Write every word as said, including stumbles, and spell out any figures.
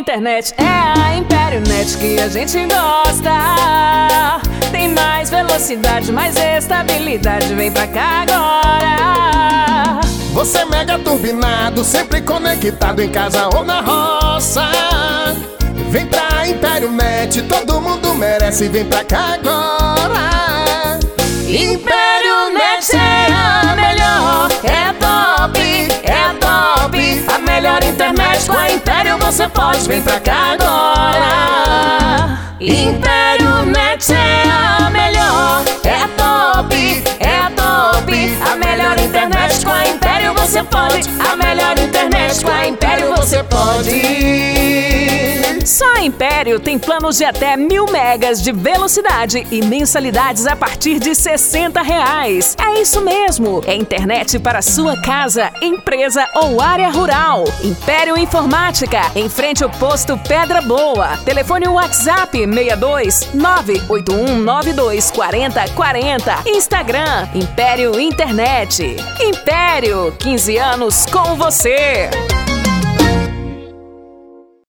internet é a Império Net que a gente gosta. Tem mais velocidade, mais estabilidade, vem pra cá agora. Você é mega turbinado, sempre conectado em casa ou na roça. Vem pra Império Net, todo mundo merece, vem pra cá agora. Império Net é a melhor, é top, é top. A melhor internet com a Império você pode, vem pra cá agora. Império Net é a melhor, é top, é top. A melhor internet com a Império você pode, a melhor internet com a Império você pode. Só a Império tem planos de até mil megas de velocidade e mensalidades a partir de sessenta reais. É isso mesmo, é internet para sua casa, empresa ou área rural. Império Informática, em frente ao posto Pedra Boa. Telefone WhatsApp seis dois nove oito um nove dois quatro zero quatro zero. Instagram Império Internet. Império, quinze anos com você.